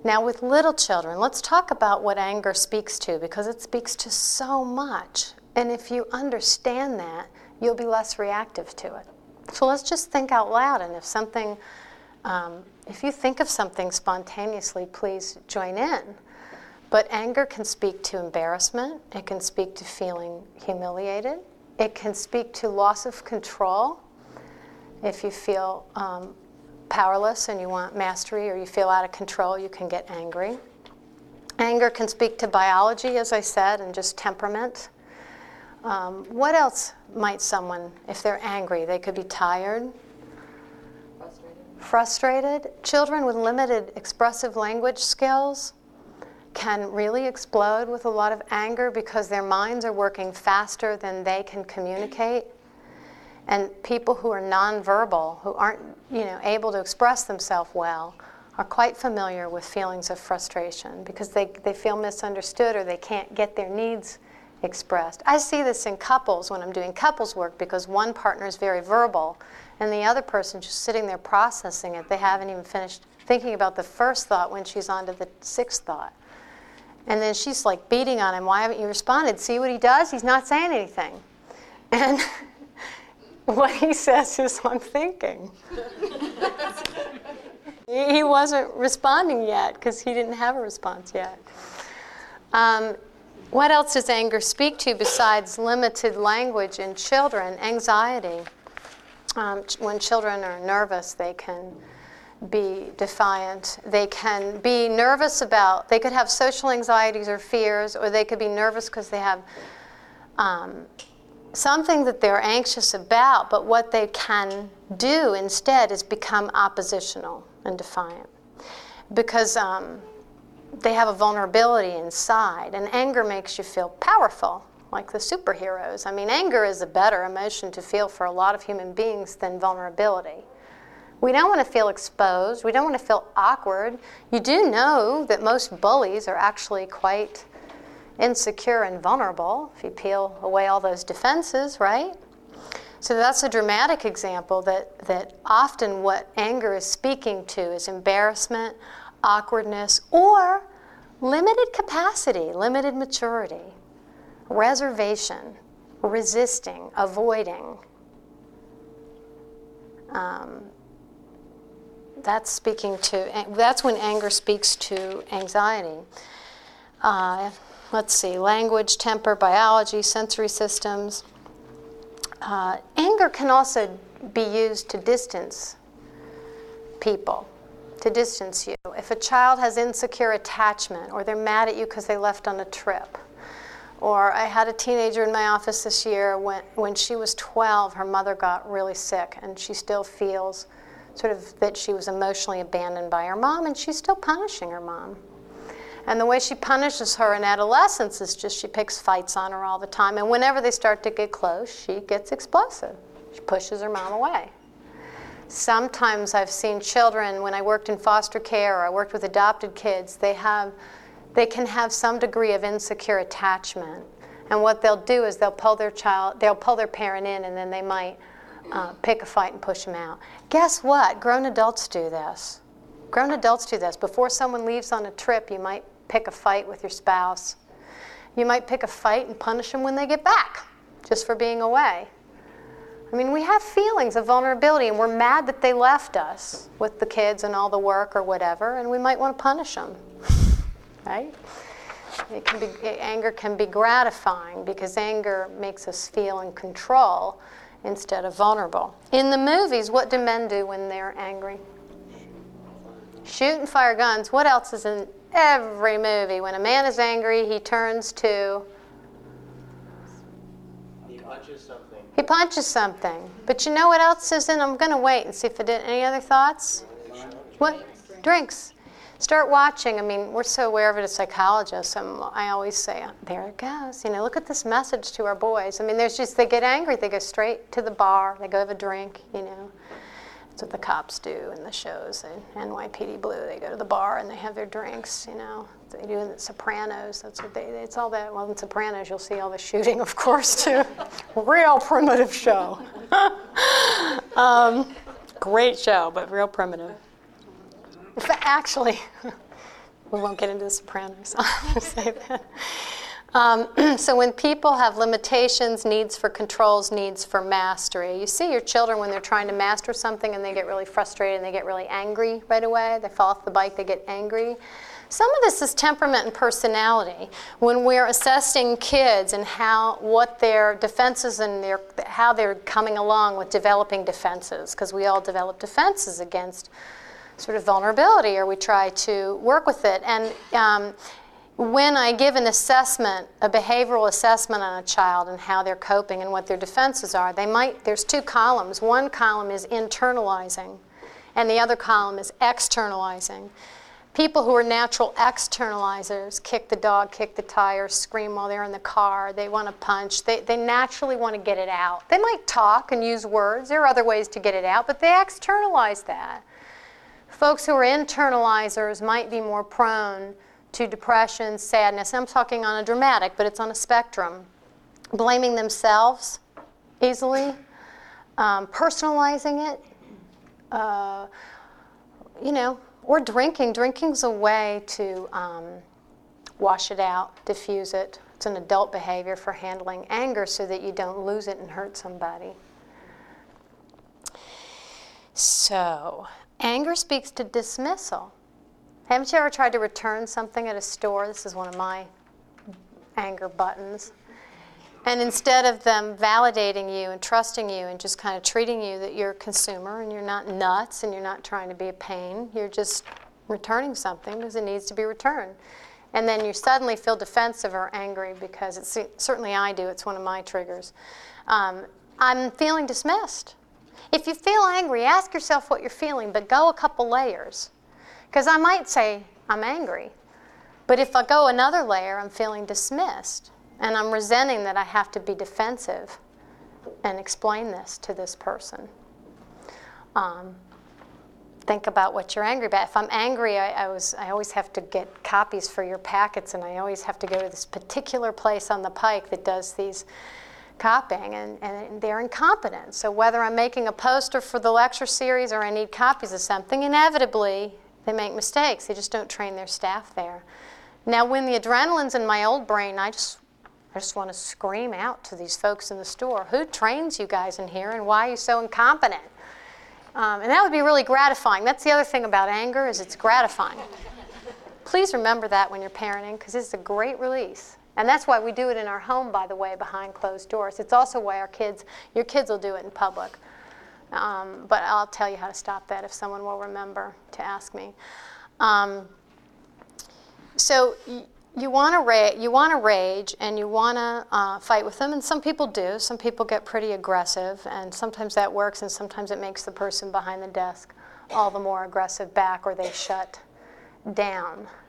Now with little children, let's talk about what anger speaks to, because it speaks to so much. And if you understand that, you'll be less reactive to it. So let's just think out loud, and if you think of something spontaneously, please join in. But anger can speak to embarrassment. It can speak to feeling humiliated. It can speak to loss of control. If you feel powerless and you want mastery, or you feel out of control, you can get angry. Anger can speak to biology, as I said, and just temperament. What else might someone, if they're angry, they could be tired? Frustrated. Children with limited expressive language skills can really explode with a lot of anger because their minds are working faster than they can communicate. And people who are nonverbal, who aren't, able to express themselves well, are quite familiar with feelings of frustration because they feel misunderstood, or they can't get their needs expressed. I see this in couples when I'm doing couples work, because one partner is very verbal and the other person just sitting there processing it. They haven't even finished thinking about the first thought when she's on to the sixth thought. And then she's like beating on him. Why haven't you responded? See what he does? He's not saying anything. And what he says is, I'm thinking. He wasn't responding yet because he didn't have a response yet. What else does anger speak to besides limited language in children? Anxiety. When children are nervous, they can be defiant. They can be nervous about, they could have social anxieties or fears, or they could be nervous because they have something that they're anxious about, but what they can do instead is become oppositional and defiant. Because they have a vulnerability inside, and anger makes you feel powerful, like the superheroes. I mean, anger is a better emotion to feel for a lot of human beings than vulnerability. We don't want to feel exposed. We don't want to feel awkward. You do know that most bullies are actually quite insecure and vulnerable if you peel away all those defenses, right? So that's a dramatic example that often what anger is speaking to is embarrassment, awkwardness, or limited capacity, limited maturity, reservation, resisting, avoiding. That's when anger speaks to anxiety. Let's see, language, temper, biology, sensory systems. Anger can also be used to distance people, to distance you. If a child has insecure attachment, or they're mad at you because they left on a trip. Or I had a teenager in my office this year when she was 12, her mother got really sick, and she still feels sort of that she was emotionally abandoned by her mom, and she's still punishing her mom. And the way she punishes her in adolescence is just she picks fights on her all the time. And whenever they start to get close, she gets explosive. She pushes her mom away. Sometimes I've seen children, when I worked in foster care or I worked with adopted kids, they can have some degree of insecure attachment. And what they'll do is they'll pull their parent in, and then they might pick a fight and push them out. Guess what? Grown adults do this. Grown adults do this. Before someone leaves on a trip, you might pick a fight with your spouse. You might pick a fight and punish them when they get back, just for being away. I mean, we have feelings of vulnerability, and we're mad that they left us with the kids and all the work or whatever, and we might want to punish them, right? Anger can be gratifying because anger makes us feel in control instead of vulnerable. In the movies, what do men do when they're angry? Shoot and fire guns. What else is in every movie? When a man is angry, he turns to... He punches something. He punches something. But you know what else is in? I'm going to wait and see if it did. Any other thoughts? What? Drinks. Start watching. I mean, we're so aware of it as psychologists. I always say, there it goes. Look at this message to our boys. I mean, they get angry. They go straight to the bar. They go have a drink, That's what the cops do in the shows. NYPD Blue, they go to the bar and they have their drinks, They do in the Sopranos. That's what it's all that. Well, in Sopranos, you'll see all the shooting, of course, too. Real primitive show. Great show, but real primitive. Actually, We won't get into The Sopranos. I'll say that. So when people have limitations, needs for controls, needs for mastery, you see your children when they're trying to master something and they get really frustrated and they get really angry right away. They fall off the bike, they get angry. Some of this is temperament and personality. When we're assessing kids and what their defenses and how they're coming along with developing defenses, because we all develop defenses against sort of vulnerability, or we try to work with it. And when I give an assessment, a behavioral assessment on a child and how they're coping and what their defenses are, there's two columns. One column is internalizing, and the other column is externalizing. People who are natural externalizers, kick the dog, kick the tire, scream while they're in the car, they want to punch, they naturally want to get it out. They might talk and use words. There are other ways to get it out, but they externalize that. Folks who are internalizers might be more prone to depression, sadness. I'm talking on a dramatic, but it's on a spectrum. Blaming themselves easily, personalizing it, or drinking. Drinking's a way to wash it out, diffuse it. It's an adult behavior for handling anger so that you don't lose it and hurt somebody. So, anger speaks to dismissal. Haven't you ever tried to return something at a store? This is one of my anger buttons. And instead of them validating you and trusting you and just kind of treating you that you're a consumer and you're not nuts and you're not trying to be a pain, you're just returning something because it needs to be returned. And then you suddenly feel defensive or angry because certainly I do, it's one of my triggers. I'm feeling dismissed. If you feel angry, ask yourself what you're feeling, but go a couple layers. Because I might say, I'm angry. But if I go another layer, I'm feeling dismissed. And I'm resenting that I have to be defensive and explain this to this person. Think about what you're angry about. If I'm angry, I always have to get copies for your packets, and I always have to go to this particular place on the pike that does these copying, and they're incompetent. So whether I'm making a poster for the lecture series or I need copies of something, inevitably they make mistakes. They just don't train their staff there. Now, when the adrenaline's in my old brain, I just want to scream out to these folks in the store, who trains you guys in here and why are you so incompetent? And that would be really gratifying. That's the other thing about anger, is it's gratifying. Please remember that when you're parenting, because it's a great release. And that's why we do it in our home, by the way, behind closed doors. It's also why your kids will do it in public. But I'll tell you how to stop that if someone will remember to ask me. So you want to rage and you want to fight with them, and some people do. Some people get pretty aggressive, and sometimes that works, and sometimes it makes the person behind the desk all the more aggressive back, or they shut down.